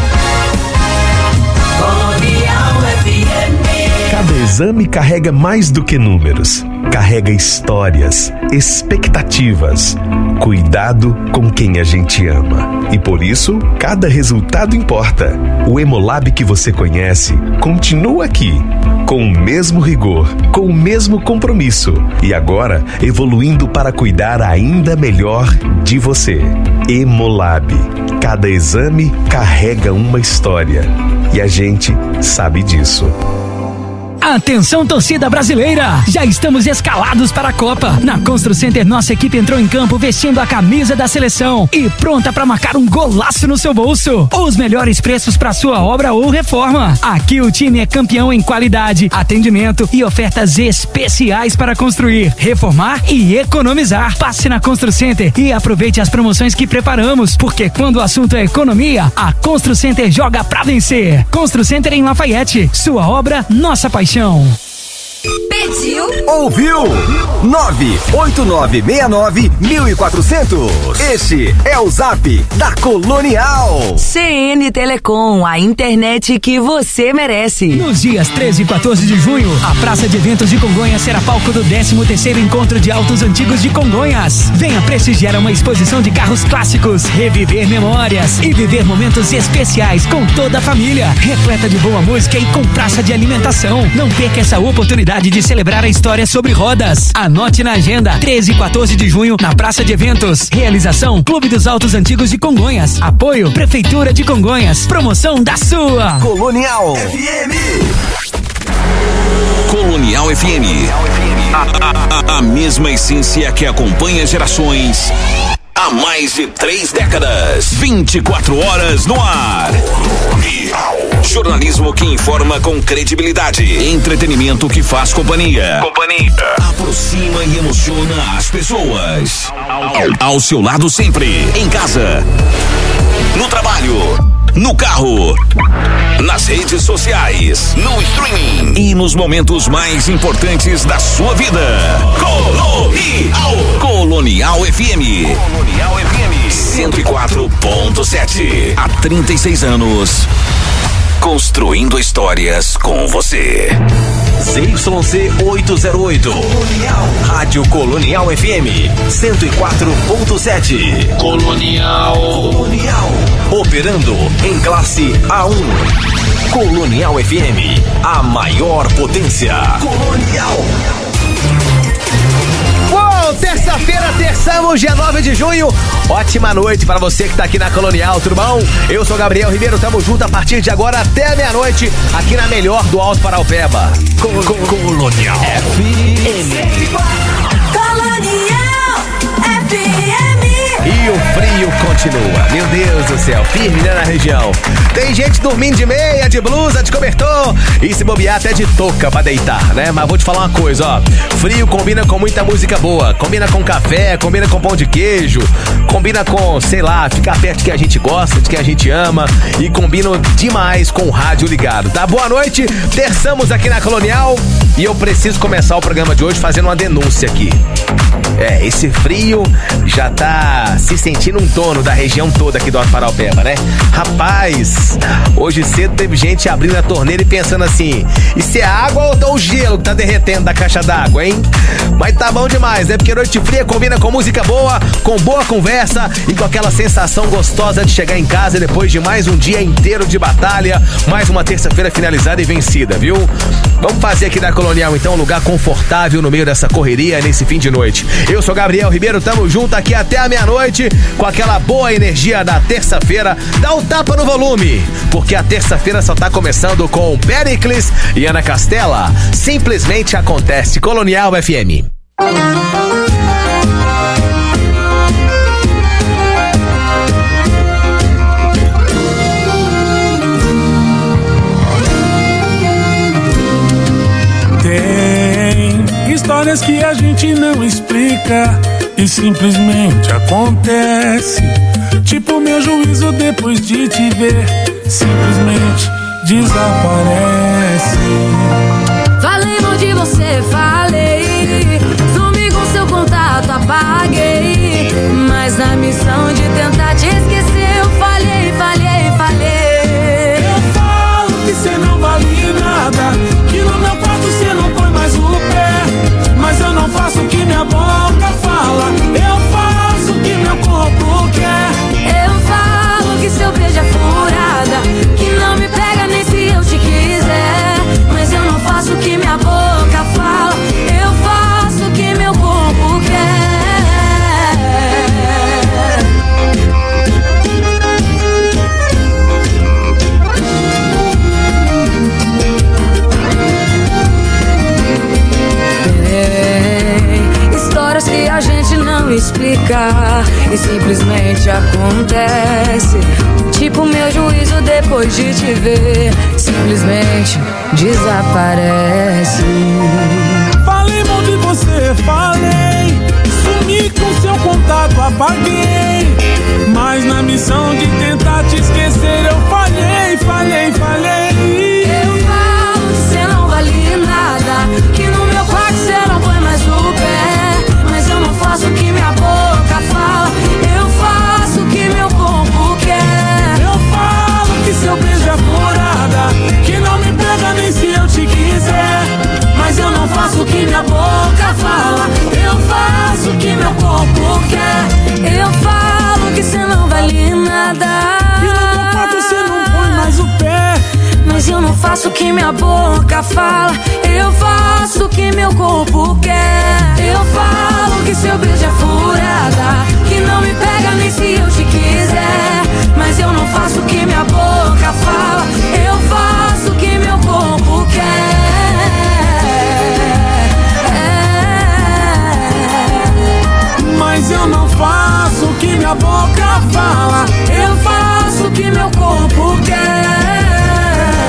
Colonial FM.
Cada exame carrega mais do que números. Carrega histórias, expectativas, cuidado com quem a gente ama. E por isso, cada resultado importa. O Hemolab que você conhece continua aqui, com o mesmo rigor, com o mesmo compromisso e agora evoluindo para cuidar ainda melhor de você. Hemolab. Cada exame carrega uma história e a gente sabe disso.
Atenção, torcida brasileira! Já estamos escalados para a Copa. Na Constru Center, nossa equipe entrou em campo vestindo a camisa da seleção e pronta para marcar um golaço no seu bolso. Os melhores preços para sua obra ou reforma. Aqui o time é campeão em qualidade, atendimento e ofertas especiais para construir, reformar e economizar. Passe na Constru Center e aproveite as promoções que preparamos, porque quando o assunto é economia, a Constru Center joga pra vencer. Constru Center em Lafayette. Sua obra, nossa paixão.
Pediu? Ouviu? 98969-1400. Este é o Zap da Colonial.
CN Telecom, a internet que você merece.
Nos dias 13 e 14 de junho, a Praça de Eventos de Congonhas será palco do 13º Encontro de Autos Antigos de Congonhas. Venha prestigiar uma exposição de carros clássicos, reviver memórias e viver momentos especiais com toda a família, repleta de boa música e com praça de alimentação. Não perca essa oportunidade de celebrar a história sobre rodas. Anote na agenda, 13 e 14 de junho, na Praça de Eventos. Realização, Clube dos Autos Antigos de Congonhas. Apoio, Prefeitura de Congonhas. Promoção da sua
Colonial FM.
Colonial FM. A mesma essência que acompanha gerações há mais de 3 décadas. 24 horas no ar. Colonial. Jornalismo que informa com credibilidade. Entretenimento que faz companhia. Aproxima e emociona as pessoas. Ao seu lado sempre. Em casa. No trabalho. No carro. Nas redes sociais. No streaming. E nos momentos mais importantes da sua vida. Colonial FM. 104.7. Há 36 anos. Construindo histórias com você.
ZYC 808. Rádio Colonial FM 104.7. Colonial. Operando em classe A1. Colonial FM, a maior potência. Colonial.
Uou, terça-feira, terçamos, dia 9 de junho. Ótima noite para você que tá aqui na Colonial, tudo bom? Eu sou Gabriel Ribeiro, tamo junto a partir de agora até meia-noite, aqui na melhor do Alto Paraupeba.
Colonial FM.
Colonial FM.
E o frio continua, meu Deus do céu, firme, né, na região. Tem gente dormindo de meia, de blusa, de cobertor e se bobear até de touca pra deitar, né? Mas vou te falar uma coisa, ó. Frio combina com muita música boa, combina com café, combina com pão de queijo, combina com, sei lá, ficar perto de quem a gente gosta, de quem a gente ama e combina demais com o rádio ligado, tá? Boa noite, terçamos aqui na Colonial e eu preciso começar o programa de hoje fazendo uma denúncia aqui. Esse frio já tá se sentindo um dono da região toda aqui do Alto Paraupeba, né? Rapaz, hoje cedo teve gente abrindo a torneira e pensando assim, isso é água ou o gelo que tá derretendo da caixa d'água, hein? Mas tá bom demais, né? Porque noite fria combina com música boa, com boa conversa e com aquela sensação gostosa de chegar em casa depois de mais um dia inteiro de batalha, mais uma terça-feira finalizada e vencida, viu? Vamos fazer aqui da Colonial, então, um lugar confortável no meio dessa correria nesse fim de noite. Eu sou Gabriel Ribeiro, tamo junto aqui até a meia-noite com aquela boa energia da terça-feira. Dá um tapa no volume, porque a terça-feira só tá começando com Pericles e Ana Castela. Simplesmente acontece. Colonial FM.
Tem histórias que a gente não explica e simplesmente acontece. Tipo meu juízo depois de te ver, simplesmente desaparece.
Falei mal de você, falei. Sumi com seu contato, apaguei. Mas na missão de tentar te esquecer, eu falhei.
Eu falo que você não vale nada, que no meu quarto você não põe mais o pé. Mas eu não faço o que minha boca fala, eu faço o que meu corpo quer.
Eu falo que seu beijo é furada, que não me pega nem se eu te quiser. Mas eu não faço o que minha boca fala, eu faço o que meu corpo quer. Histórias que a gente não explica e simplesmente acontece. Tipo meu juízo depois de te ver, simplesmente desaparece.
Falei mal de você, falei. Sumi com seu contato, apaguei. Mas na missão de tentar te esquecer, eu falhei.
Eu falo que você não vale nada, que no meu quarto você não põe mais o pé. Mas eu não faço o que minha boca fala, eu faço o que meu corpo quer.
Eu falo que seu beijo é furada, que não me pega nem se eu te quiser.
Mas eu não faço o que minha boca fala, eu faço o que meu corpo quer. Eu falo que você não vale nada,
que no meu quarto você não põe mais o pé.
Mas eu não faço o que minha boca fala, eu faço o que meu corpo quer. Eu falo que seu beijo é furada, que não me pega nem se eu te quiser. Mas eu não faço o que minha boca fala, eu faço o que meu corpo
quer. Mas eu não faço o que minha boca fala,
eu faço o que meu corpo quer.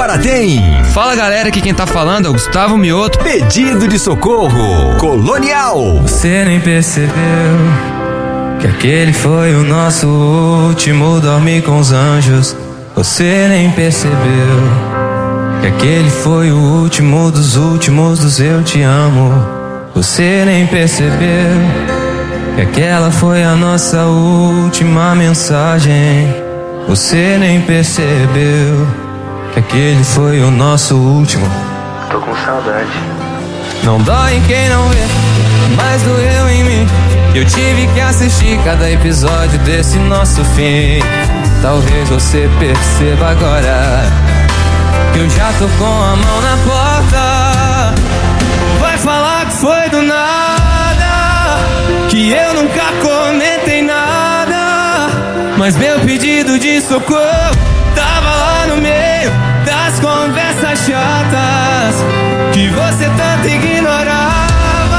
agora tem.
Fala galera, aqui quem tá falando é o Gustavo Mioto.
Pedido de socorro Colonial.
Você nem percebeu que aquele foi o nosso último dormir com os anjos. Você nem percebeu que aquele foi o último dos eu te amo. Você nem percebeu que aquela foi a nossa última mensagem. Você nem percebeu que aquele foi o nosso último. Tô com saudade. Não dói em quem não vê, mas doeu em mim. Eu tive que assistir cada episódio desse nosso fim. Talvez você perceba agora que eu já tô com a mão na porta. Vai falar que foi do nada, que eu nunca comentei nada, mas meu pedido de socorro tava lá no meio das conversas chatas que você tanto ignorava.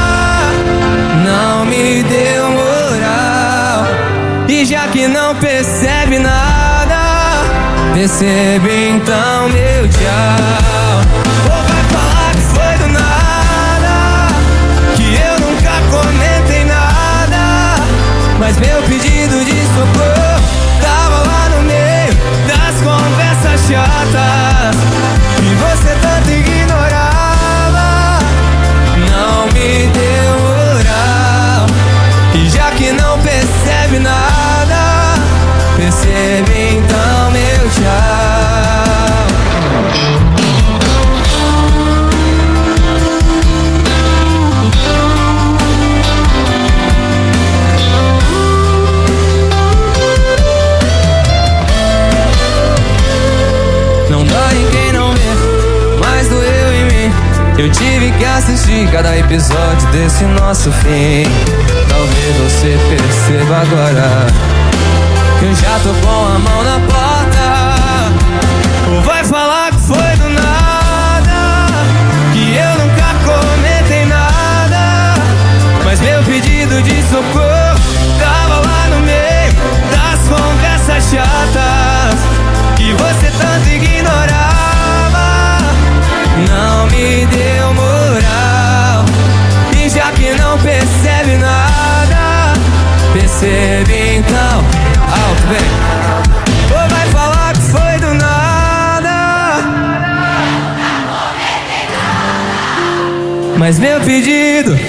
Não me deu moral, e já que não percebe nada, percebe então meu tchau. Ou vai falar que foi do nada, que eu nunca comentei nada, mas meu pedido de socorro tava lá no meio das conversas chatas que você tanto ignorava. Não me deu moral, e já que não percebe nada, percebe então meu tchau. Não dói em quem não vê, mas doeu em mim. Eu tive que assistir cada episódio desse nosso fim. Talvez você perceba agora que eu já tô com a mão na porta. Ou vai falar que foi do nada, que eu nunca comentei nada, mas meu pedido de socorro tava lá no meio das conversas chatas que você tanto ignorava. Não me deu moral, e já que não percebe nada, percebe então. Alto, vem. Ou vai falar que foi do nada, mas meu pedido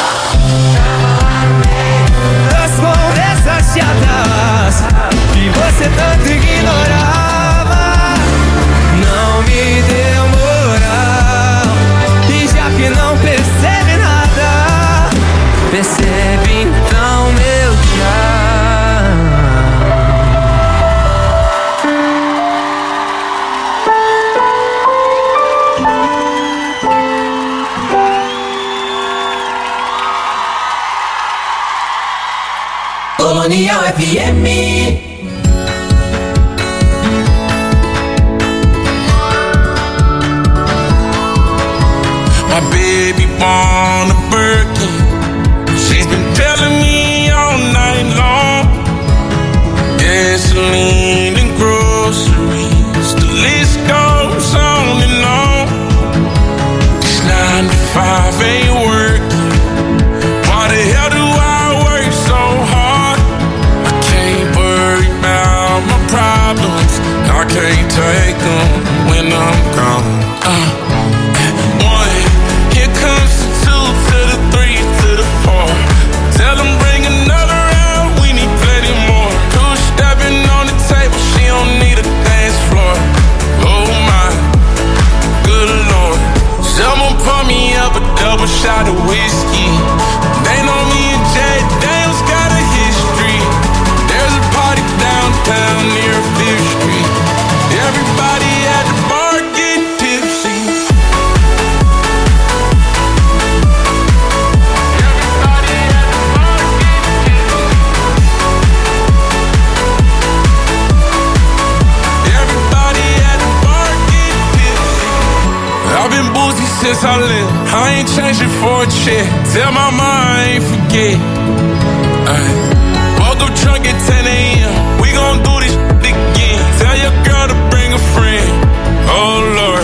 das conversas chatas que você tanto ignorava. Não me deu moral, e já que não percebe nada, percebe então meu tchau.
Colonial FM.
My baby born a Birkin. She's been telling me all night long. Gasoline and groceries, the list goes on and on. This 9 to 5 ain't working. Why the hell do I work so hard? I can't worry about my problems, I can't take them when I'm gone. Here comes the 2 to the 3 to the 4. Tell them bring another round, we need plenty more. 2 stepping on the table, she don't need a dance floor. Oh my, good lord. Someone pour me up a double shot of whiskey. They know me and Jay Daniels got a history. There's a party downtown near 5th Street. Everybody at the bar getting tipsy. I've been boozy since I left. I ain't changing for a check. Tell my mama I ain't forget. Woke up drunk at 10 a.m. We gon' do this again. Tell your girl to bring a friend. Oh Lord,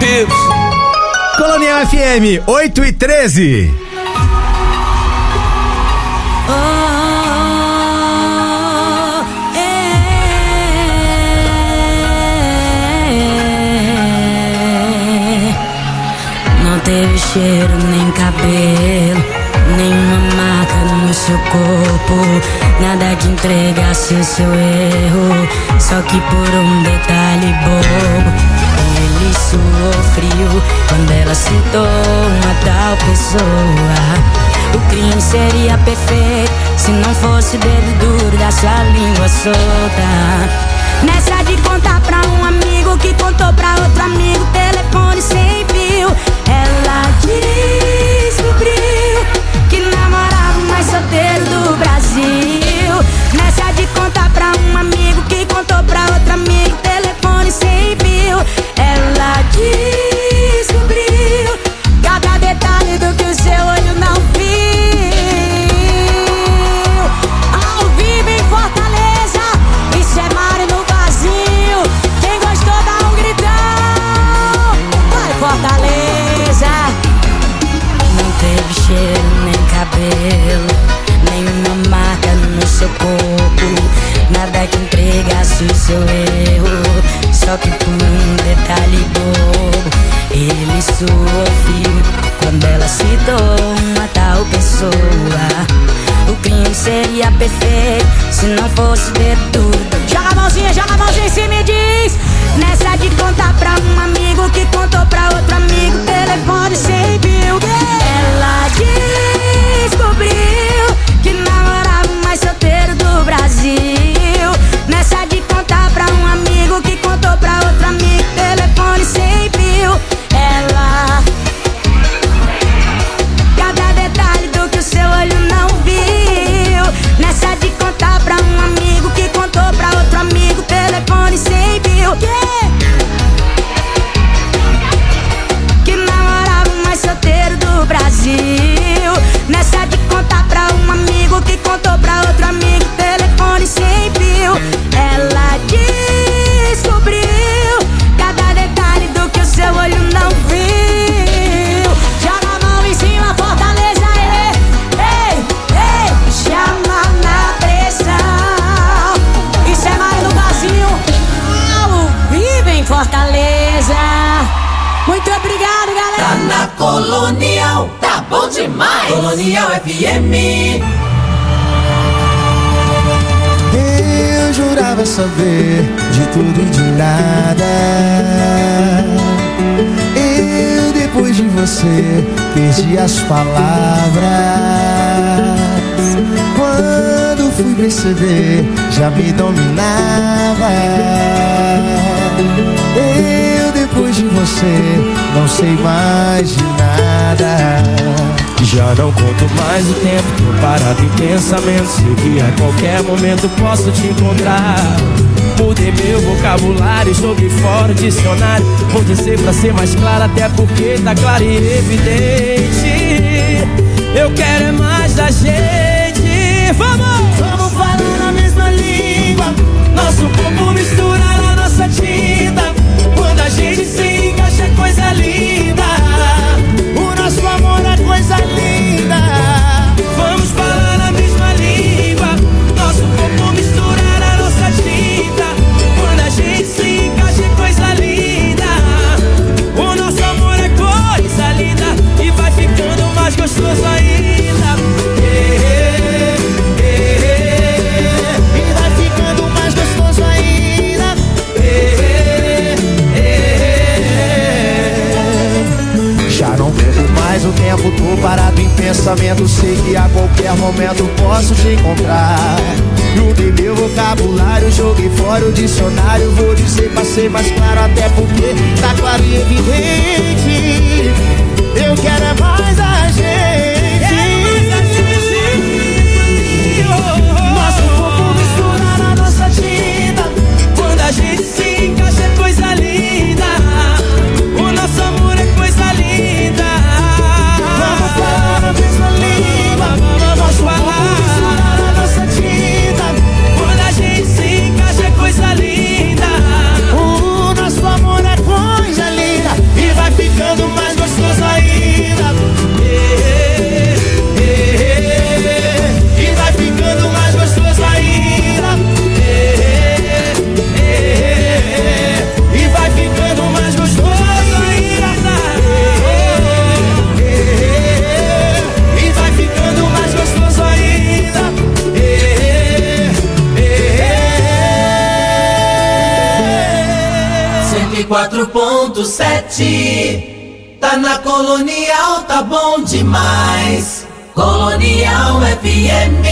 Deus.
Colonial FM 8:13.
Não teve cheiro nem cabelo, nenhuma marca no seu corpo, nada que entregasse o seu erro, só que por um detalhe bobo. Ele suou frio quando ela citou uma tal pessoa. O crime seria perfeito se não fosse o dedo duro da sua língua solta. Nessa de contar pra um amigo que contou pra outro amigo, telefone sem fio, ela descobriu que namorava o mais solteiro do Brasil. Nessa de contar pra um amigo que contou pra outro amigo, telefone sem fio, ela descobriu cada detalhe do que o seu olho não viu. Ao vivo em Fortaleza, isso é Mário no vazio. Quem gostou dá um gritão. Vai Fortaleza. Não teve cheiro nem cabelo, nenhuma marca no seu corpo, nada que entregasse o seu erro, só que por um detalhe bobo. Ele suou frio quando ela citou uma tal pessoa. O crime seria perfeito se não fosse dedo duro. Joga a mãozinha em cima e diz. Nessa de contar pra um amigo que contou pra outro amigo, telefone sem fio. Ela descobriu que namorava o mais solteiro do Brasil. Nessa de contar pra um amigo que contou pra outro amigo, telefone sem fio. Ela, cada detalhe do que o seu olho não viu. Nessa de contar pra um amigo que contou pra outro amigo, telefone sem fio. Que namorava o mais solteiro do Brasil. Nessa de contar pra um amigo que contou pra outro amigo, telefone sem fio. Ela descobriu cada detalhe do que o seu olho não viu. Joga a mão em cima, Fortaleza, ei, chama na pressão. Isso é Mário do Brasil, ao vivo em Fortaleza. Muito obrigado, galera.
Tá na Colonial, tá bom demais. Colonial FM.
Eu jurava saber de tudo e de nada. Eu, depois de você, perdi as palavras. Quando fui perceber, já me dominava. Eu, depois de você, não sei mais de nada.
Já não conto mais o tempo, tô parado em pensamento. Sei que a qualquer momento posso te encontrar. Mudei meu vocabulário, joguei fora o dicionário. Vou dizer pra ser mais claro, até porque tá claro e evidente. Eu quero é mais da gente. Vamos falar na mesma língua, nosso corpo misturar a nossa tinta. Quando a gente se encaixa é coisa linda. O nosso amor é coisa linda. Vamos falar na mesma língua, nosso corpo misturar a nossa tinta. Quando a gente se encaixa é coisa linda. O nosso amor é coisa linda e vai ficando mais gostoso ainda.
E vai ficando mais gostoso ainda. Já não perco mais o tempo, tô parado em pensamento. Sei que a qualquer momento posso te encontrar. Mudei meu vocabulário, joguei fora o dicionário. Vou dizer pra ser mais claro, até porque tá claro e evidente. Eu quero é mais a gente.
Nosso corpo misturar a nossa tinta. Quando a gente se encaixa é coisa linda. O nosso amor é coisa linda.
Vamos falar a mesma língua,
vamos falar a nossa tinta. Quando a gente se encaixa é coisa linda.
o nosso amor é coisa linda. E
94.7. Tá na Colonial, tá bom demais. Colonial FM.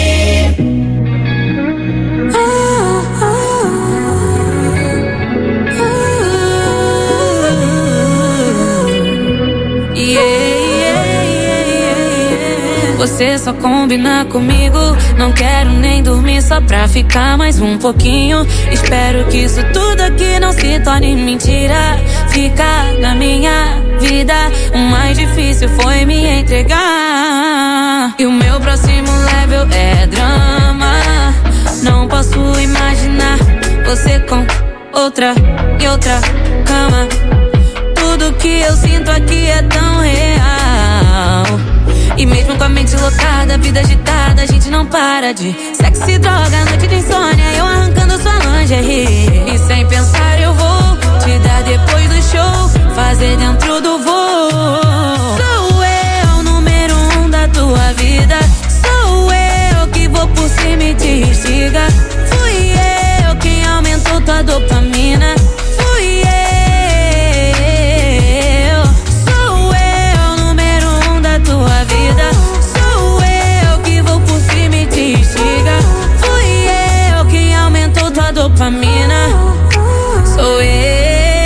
Você só combina comigo, não quero nem dormir só pra ficar mais um pouquinho. Espero que isso tudo aqui não se torne mentira. Ficar na minha vida, o mais difícil foi me entregar. E o meu próximo level é drama. Não posso imaginar você com outra e outra cama. Tudo que eu sinto aqui é tão real. E mesmo com a mente lotada, vida agitada, a gente não para de sexo e droga, noite de insônia, eu arrancando sua lingerie. E sem pensar eu vou te dar depois do show, fazer dentro do voo. Sou eu, número 1 da tua vida. Sou eu que vou por cima e te instiga. Fui eu quem aumentou tua dopamina. Fui eu. Sou eu, número 1 da tua vida. Sou eu que vou por cima e te instiga. Fui eu quem aumentou tua dopamina. Sou eu.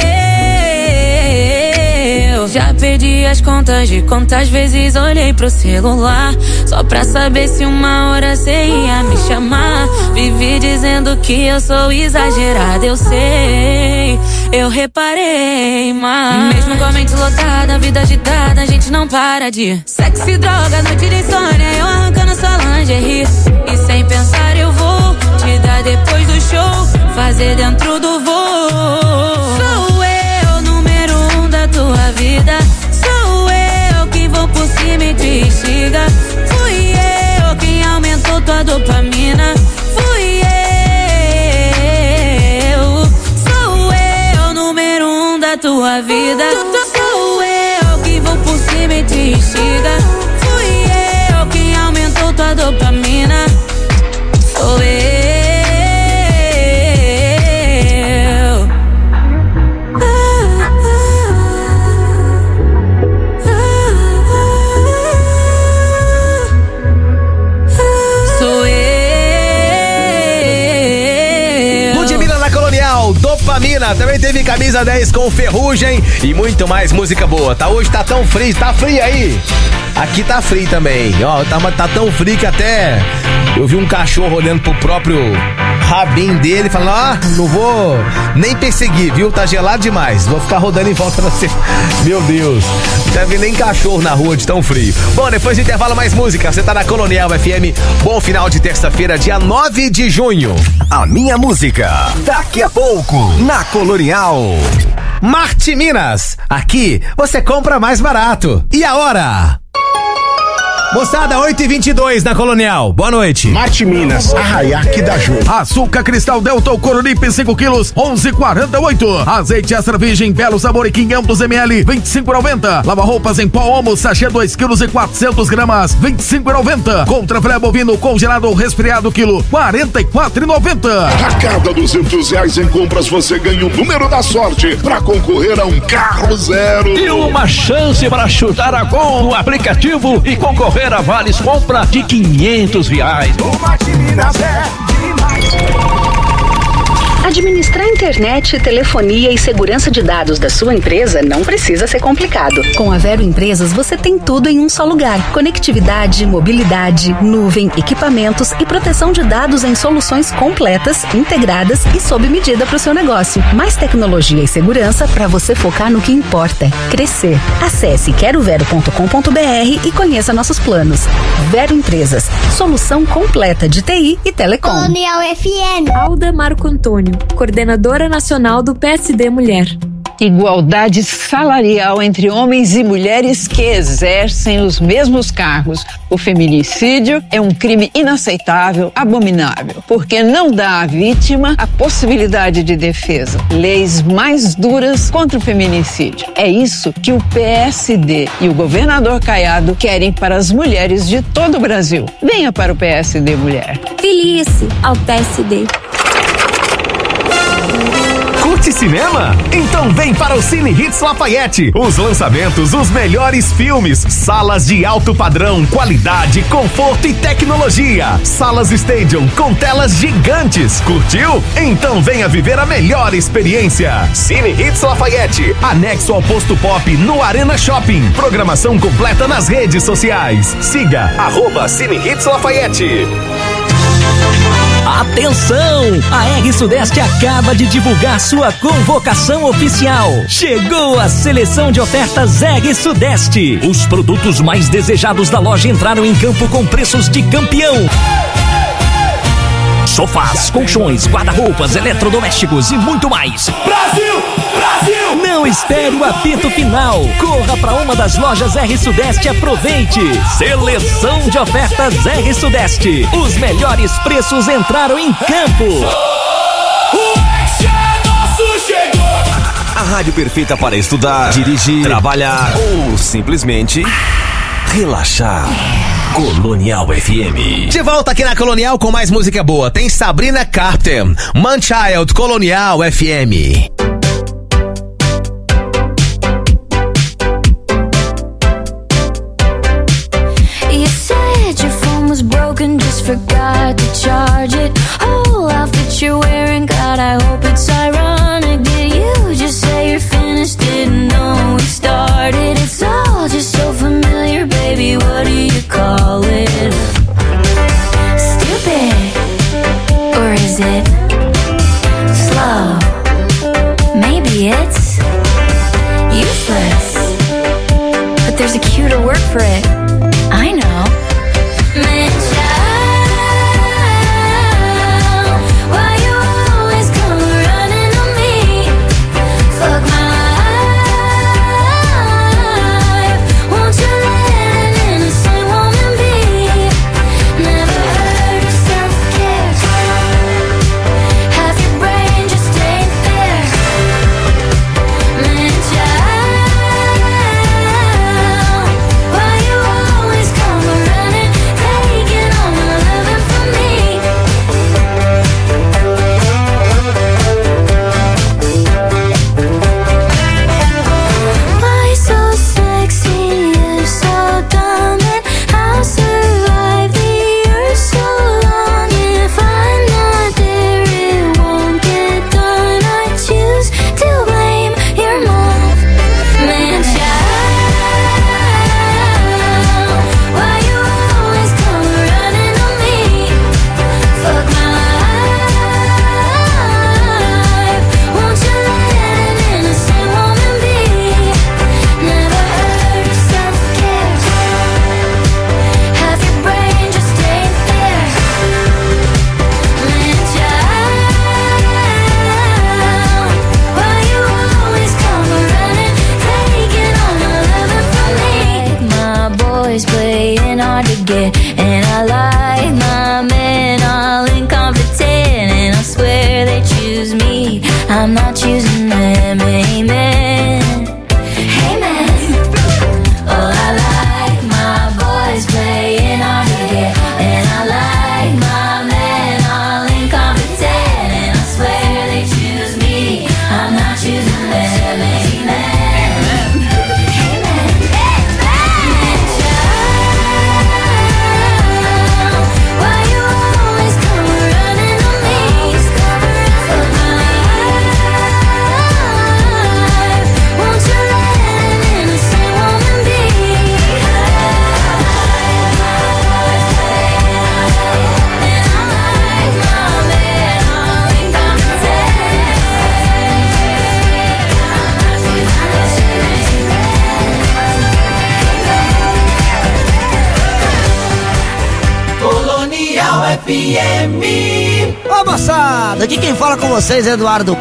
Já perdi as contas de quantas vezes olhei pro celular só pra saber se uma hora cê ia me chamar. Vivi dizendo que eu sou exagerada, eu sei, eu reparei, mas mesmo com a mente lotada, vida agitada, a gente não para de sexo e droga, noite de insônia, eu arrancando sua lingerie. E sem pensar eu vou te dar depois do show, fazer dentro do voo. Sou eu, número 1 da tua vida. Sou eu que vou por cima e te instiga. Fui eu quem aumentou tua dopamina. Fui eu. Sou eu, número 1 da tua vida. Sou eu que vou por cima e te instiga. Fui eu quem aumentou tua dopamina. Sou eu.
Dopamina, também teve camisa 10 com Ferrugem e muito mais música boa. Tá, hoje tá tão frio, tá frio aí? Aqui tá frio também, ó, tá tão frio que até eu vi um cachorro olhando pro próprio rabinho dele, falando, não vou nem perseguir, viu? Tá gelado demais, vou ficar rodando em volta pra você. Meu Deus, não deve nem cachorro na rua de tão frio. Bom, depois do intervalo mais música, você tá na Colonial FM, bom final de terça-feira, dia 9 de junho.
A minha música, daqui a pouco, na Colonial.
Marte Minas, aqui você compra mais barato. E a hora? Moçada, 8h22 na Colonial. Boa noite.
Marte Minas, Arraiaque da Ju.
Açúcar Cristal Delta ou Coronipe 5 quilos, 11,48. Azeite extra virgem Belo Sabor 500 ml, 25,90. Lava roupas em pó Omo, sachê 2 quilos e 400 gramas, 25,90. Contra filé bovino congelado ou resfriado quilo, 44,90.
A cada R$200 em compras você ganha o número da sorte pra concorrer a um carro zero.
E uma chance para chutar a gol no aplicativo e concorrer a vales compra de R$500.
O Marte Minas é demais.
Administrar internet, telefonia e segurança de dados da sua empresa não precisa ser complicado. Com a Vero Empresas você tem tudo em um só lugar. Conectividade, mobilidade, nuvem, equipamentos e proteção de dados em soluções completas, integradas e sob medida para o seu negócio. Mais tecnologia e segurança para você focar no que importa, crescer. Acesse querovero.com.br e conheça nossos planos. Vero Empresas, solução completa de TI e telecom.
Colonial FM.
Alda Marco Antônio, coordenadora nacional do PSD Mulher.
Igualdade salarial entre homens e mulheres que exercem os mesmos cargos. O feminicídio é um crime inaceitável, abominável, porque não dá à vítima a possibilidade de defesa. Leis mais duras contra o feminicídio. É isso que o PSD e o governador Caiado querem para as mulheres de todo o Brasil. Venha para o PSD Mulher.
Filie-se ao PSD.
Curte cinema? Então vem para o Cine Hits Lafayette. Os lançamentos, os melhores filmes, salas de alto padrão, qualidade, conforto e tecnologia. Salas Stadium com telas gigantes. Curtiu? Então venha viver a melhor experiência. Cine Hits Lafayette, anexo ao Posto Pop no Arena Shopping. Programação completa nas redes sociais. Siga @Cine Hits Lafayette.
Atenção! A R Sudeste acaba de divulgar sua convocação oficial. Chegou a seleção de ofertas R Sudeste. Os produtos mais desejados da loja entraram em campo com preços de campeão. Sofás, colchões, guarda-roupas, eletrodomésticos e muito mais. Brasil! Brasil! Não espere o apito final. Corra para uma das lojas R Sudeste e aproveite. Seleção de ofertas R Sudeste. Os melhores preços entraram em campo.
O Action Nosso chegou! A rádio perfeita para estudar, dirigir, trabalhar ou simplesmente relaxar. Colonial FM.
De volta aqui na Colonial com mais música boa. Tem Sabrina Carpenter, Manchild, Colonial FM.
You said your phone was broken, just forgot to charge it. Whole outfit you're wearing, God, I hope it's ironic. Did you just say you're finished? Didn't know we started. It's all just so familiar, baby. What do you call it? Stupid, or is it slow? Maybe it's useless, but there's a cuter word for it. I know. Man, child, why you always come running on me? Fuck my life. Won't you let an innocent woman be? Never heard of self-care. Half your brain just ain't there. Man, child, why you always come running, taking all my loving from me? Why so sexy, you're so dumb, and I'll survive the years so long. If I'm not there, it won't get done. I choose to blame your mom. Man, child, why you always come running on me? Fuck my life. Won't you let an innocent woman be? Never heard of self-care. Half your brain just ain't there. Man, child, why you always come running, taking all my loving from me? My boys playing hard to get, and I like my men all incompetent, and I swear they choose me, I'm not choosing them. Amen. Amen. Oh, I like my boys playing hard to get, and I like my men all incompetent, and I swear they choose me, I'm not choosing them. Amen. Why you always come running on me? Fuck my life. Won't you let an innocent woman be? And I like my man all incompetent.
Colonial FM.
Ô moçada, aqui quem fala com vocês é Eduardo